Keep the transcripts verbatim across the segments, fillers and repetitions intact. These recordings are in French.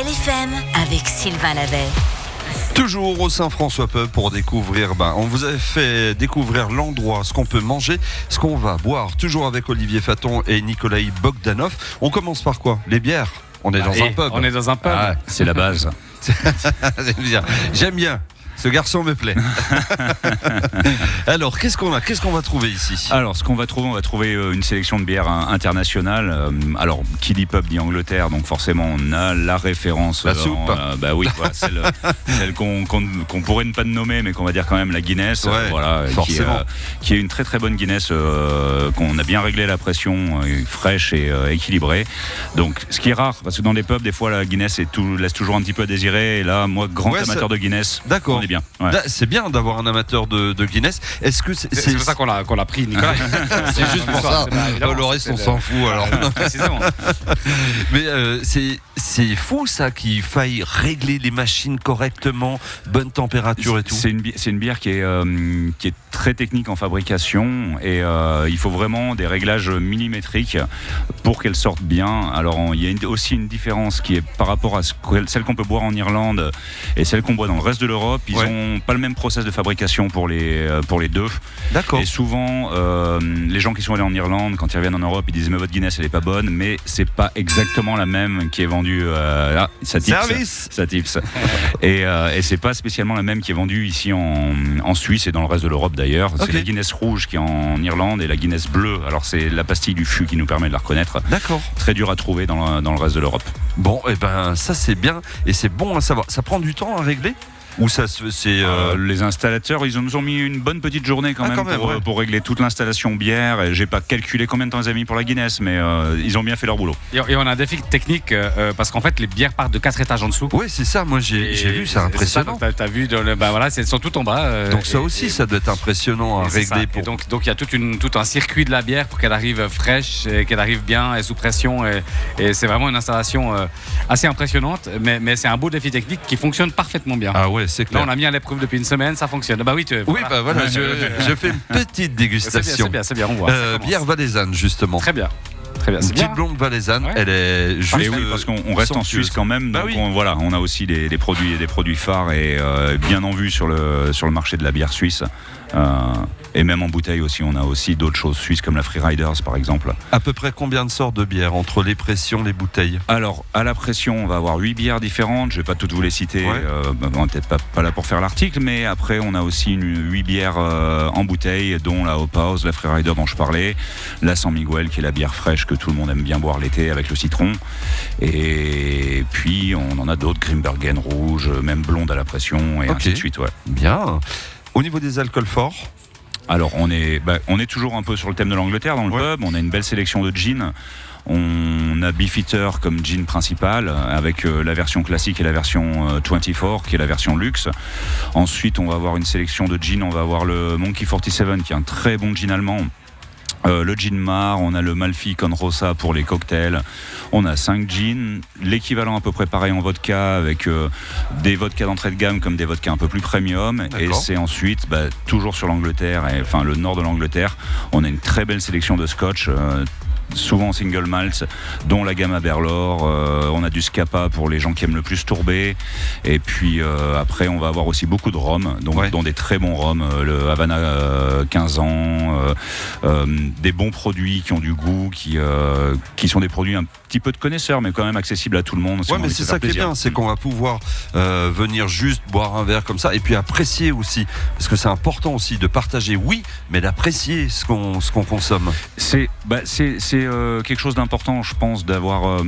F M avec Sylvain Lavet. Toujours au Saint-François Pub pour découvrir, ben, on vous a fait découvrir l'endroit, ce qu'on peut manger, ce qu'on va boire, toujours avec Olivier Faton et Nikolai Bogdanov. On commence par quoi? Les bières. On est bah, dans un pub. On est dans un pub. Ah, c'est la base. J'aime bien. J'aime bien. Ce garçon me plaît. Alors, qu'est-ce qu'on a? Qu'est-ce qu'on va trouver ici? Alors, ce qu'on va trouver, on va trouver une sélection de bières internationales. Alors, qui dit pub dit Angleterre, donc forcément, on a la référence. La dans, soupe. Euh, bah oui, voilà, celle, celle qu'on, qu'on, qu'on pourrait ne pas nommer, mais qu'on va dire quand même la Guinness. Ouais, voilà, forcément. Qui, euh, qui est une très très bonne Guinness, euh, qu'on a bien réglé la pression, euh, fraîche et euh, équilibrée. Donc, ce qui est rare, parce que dans les pubs, des fois, la Guinness est tout, laisse toujours un petit peu à désirer. Et là, moi, grand Ouais, amateur ça... de Guinness, d'accord. on est bien. Ouais. C'est bien d'avoir un amateur de, de Guinness. Est-ce que c'est, C'est, c'est... c'est pour ça qu'on l'a, qu'on l'a pris, Nicolas. C'est juste pour ça. Pas, le reste, on le... s'en fout. Alors. Euh, précisément. Mais euh, c'est, c'est fou ça qu'il faille régler les machines correctement, bonne température et tout. C'est une, c'est une bière qui est, euh, qui est très technique en fabrication et euh, il faut vraiment des réglages millimétriques pour qu'elle sorte bien. Alors on, il y a une, aussi une différence qui est par rapport à ce, celle qu'on peut boire en Irlande et celle qu'on boit dans le reste de l'Europe. Ils ouais. ont pas le même process de fabrication pour les, pour les deux. D'accord. Et souvent, euh, les gens qui sont allés en Irlande, quand ils reviennent en Europe, ils disent mais votre Guinness elle est pas bonne, mais c'est pas exactement la même qui est vendue. Euh, là, ça tips, Service. Ça tips. et, euh, et c'est pas spécialement la même qui est vendue ici en, en Suisse et dans le reste de l'Europe d'ailleurs. Okay. C'est la Guinness rouge qui est en Irlande et la Guinness bleue. Alors c'est la pastille du fût qui nous permet de la reconnaître. D'accord. Très dur à trouver dans le, dans le reste de l'Europe. Bon, et eh ben ça c'est bien et c'est bon à savoir. Ça prend du temps à régler? Ou ça se c'est euh... Euh, les installateurs, ils nous ont mis une bonne petite journée quand, ah, même, quand même pour, ouais. pour régler toute l'installation bière. Et j'ai pas calculé combien de temps ils avaient mis pour la Guinness, mais euh, ils ont bien fait leur boulot. Et, et on a un défi technique euh, parce qu'en fait les bières partent de quatre étages en dessous. Oui, c'est ça. Moi j'ai, j'ai vu, c'est impressionnant. C'est ça, t'as, t'as vu, dans le, bah voilà, elles sont toutes en bas. Euh, donc ça et, aussi, et, ça doit être impressionnant à régler. Pour... Et donc donc il y a toute une, tout un circuit de la bière pour qu'elle arrive fraîche, et qu'elle arrive bien et sous pression. Et, et c'est vraiment une installation euh, assez impressionnante, mais, mais c'est un beau défi technique qui fonctionne parfaitement bien. Ah ouais, c'est clair. Là, on a mis à l'épreuve depuis une semaine, ça fonctionne. Bah oui, tu, oui, voilà. bah voilà, je, je fais une petite dégustation. C'est bien, c'est bien, c'est bien, on voit. Euh, bière valaisanne, justement. Très bien. Très bien, une c'est petite bien. blonde valaisanne, ouais. Elle est juste. Et oui, parce qu'on on reste en Suisse quand même, donc bah oui. on, voilà, on a aussi des, des produits, des produits phares et euh, bien en vue sur le sur le marché de la bière suisse. Euh, et même en bouteille aussi, on a aussi d'autres choses suisses comme la Freeriders par exemple. À peu près combien de sortes de bières entre les pressions, les bouteilles? Alors à la pression, on va avoir huit bières différentes. Je vais pas toutes vous les citer, ouais. euh, bah, on n'est peut-être pas, pas là pour faire l'article, mais après on a aussi une, huit bières euh, en bouteille, dont la Hop House, la Freerider dont je parlais, la San Miguel qui est la bière fraîche que tout le monde aime bien boire l'été avec le citron, et puis on en a d'autres, Grimbergen rouge, même blonde à la pression et okay. ainsi de suite. Ouais. Bien. Au niveau des alcools forts, alors on est, bah, on est toujours un peu sur le thème de l'Angleterre dans le ouais. pub. On a une belle sélection de gins. On a Beefeater comme gin principal avec euh, la version classique et la version euh, vingt-quatre qui est la version luxe. Ensuite on va avoir une sélection de gins. On va avoir le Monkey quarante-sept qui est un très bon gin allemand. Euh, le gin Mar, on a le Malfi Con Rosa pour les cocktails, on a cinq gins, l'équivalent à peu près pareil en vodka avec euh, des vodkas d'entrée de gamme comme des vodkas un peu plus premium. D'accord. Et c'est ensuite bah, toujours sur l'Angleterre, et, enfin le nord de l'Angleterre, on a une très belle sélection de scotch. Euh, souvent single malt, dont la gamme Aberlour. Euh, on a du Scapa pour les gens qui aiment le plus tourber. Et puis euh, après, on va avoir aussi beaucoup de rhum, donc, ouais. dont des très bons rhums, euh, le Havana euh, quinze ans, euh, euh, des bons produits qui ont du goût, qui, euh, qui sont des produits un petit peu de connaisseurs, mais quand même accessibles à tout le monde. Ouais, mais c'est ça qui est bien, c'est qu'on va pouvoir euh, venir juste boire un verre comme ça, et puis apprécier aussi, parce que c'est important aussi de partager, oui, mais d'apprécier ce qu'on, ce qu'on consomme. C'est, bah, c'est, c'est euh, quelque chose d'important, je pense, d'avoir, euh,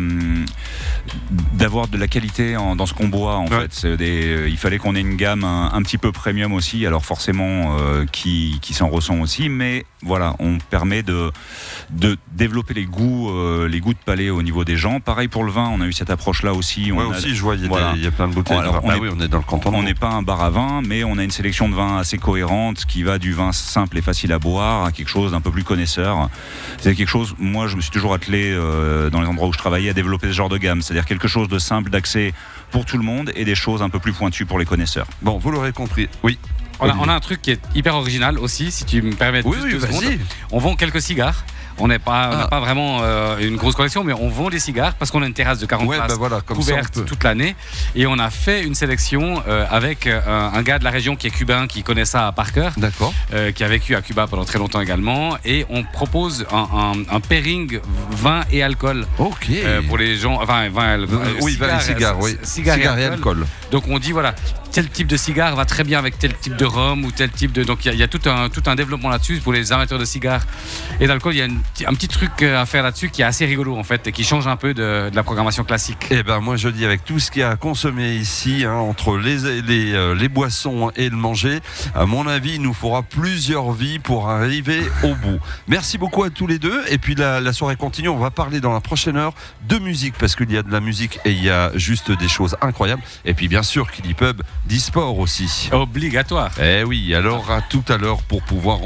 d'avoir de la qualité en, dans ce qu'on boit, en ouais. fait. C'est des, euh, il fallait qu'on ait une gamme un, un petit peu premium aussi, alors forcément euh, qui, qui s'en ressent aussi, mais voilà, on permet de, de développer les goûts, euh, les goûts de palais au niveau des gens. Pareil pour le vin, on a eu cette approche-là aussi. Ouais, on aussi, a, je vois, il y, voilà. y a plein de bouteilles. Alors, bah on est, oui, on est dans le canton. On n'est pas un bar à vin, mais on a une sélection de vins assez cohérente qui va du vin simple et facile à boire à quelque chose d'un peu plus connaisseur. C'est quelque chose, moi, je me suis toujours attelé euh, dans les endroits où je travaillais à développer ce genre de gamme, c'est-à-dire quelque chose de simple d'accès pour tout le monde et des choses un peu plus pointues pour les connaisseurs. Bon, vous l'aurez compris. Oui. On a, on a un truc qui est hyper original aussi, si tu me permets. Oui, oui, vas-y. On vend quelques cigares. On n'est pas, on n'a Ah. pas vraiment euh, une grosse collection, mais on vend des cigares parce qu'on a une terrasse de quarante Ouais, places bah voilà, comme ça, on couverte peut. toute l'année. Et on a fait une sélection euh, avec euh, un gars de la région qui est cubain, qui connaît ça par cœur, D'accord. euh, qui a vécu à Cuba pendant très longtemps également. Et on propose un, un, un pairing vin et alcool Ok. euh, pour les gens. Enfin, vin, Euh, oui, vin et cigare, oui. Cigare et Cigare et alcool. alcool. Donc on dit voilà, tel type de cigare va très bien avec tel type de rhum ou tel type de. Donc il y, a- il y a tout un, tout un développement là-dessus pour les amateurs de cigares et d'alcool. Il y a une- un petit truc à faire là-dessus qui est assez rigolo en fait et qui change un peu de, de la programmation classique. Eh ben moi je dis avec tout ce qu'il y a à consommer ici, hein, entre les, les, euh, les boissons et le manger, à mon avis il nous faudra plusieurs vies pour arriver au bout. Merci beaucoup à tous les deux et puis la, la soirée continue, on va parler dans la prochaine heure de musique parce qu'il y a de la musique et il y a juste des choses incroyables et puis bien sûr qui dit pub dit sport aussi. Obligatoire. Eh oui, alors à tout à l'heure pour pouvoir